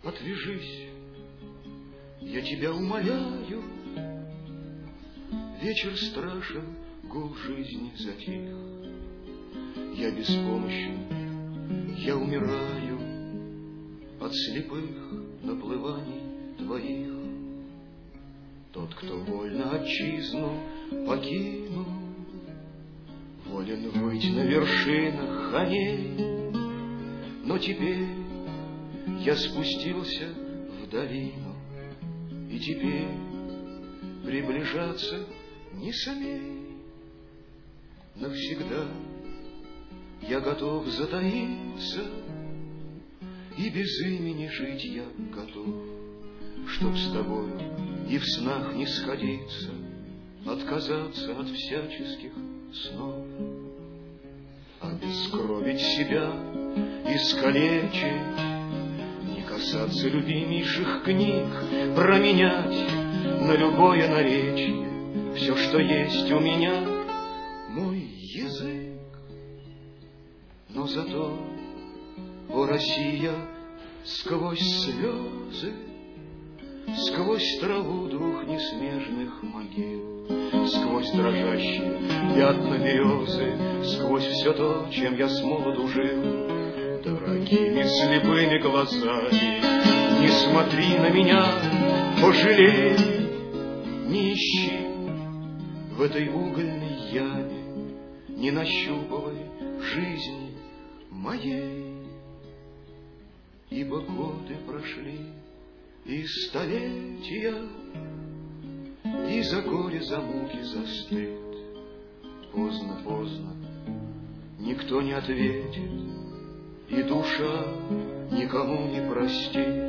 отвяжись, я тебя умоляю. Вечер страшен, гул жизни затих. Я беспомощен, я умираю от слепых наплываний твоих. Тот, кто вольно отчизну покинул, волен быть на вершинах коней. Но теперь я спустился в долину, и теперь приближаться не смей. Навсегда я готов затаиться, и без имени жить я готов, чтоб с тобою и в снах не сходиться, отказаться от всяческих снов. Обескровить себя, искалечить, не касаться любимейших книг, променять на любое наречие все, что есть у меня, мой язык. Но зато, о Россия, сквозь слезы, сквозь траву двух неснежных могил, сквозь дрожащие пятна березы, сквозь все то, чем я с молоду жил, дорогими слепыми глазами не смотри на меня, пожалей, не ищи в этой угольной яме, не нащупывай жизни моей. Ибо годы прошли и столетия, и за горе, за муки застыт. Поздно, поздно, никто не ответит, и душа никому не простит.